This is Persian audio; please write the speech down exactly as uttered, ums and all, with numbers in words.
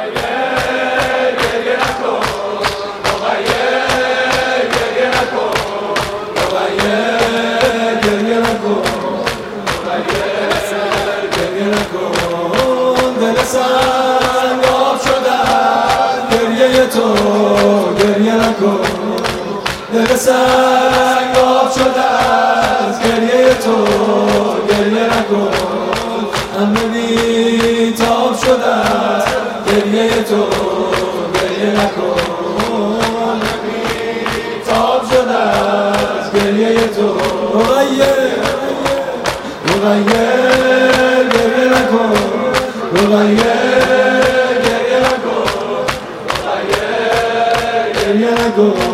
دل سنگاب شده گریه تو گریه نکن دل سنگاب شده از گریه تو گریه نکن همه بیتاب شده گریه تو گریه نکن بیتاب شده از گریه تو مغیر مغیر گریه نکن مغیر گریه نکن مغیر گریه نکن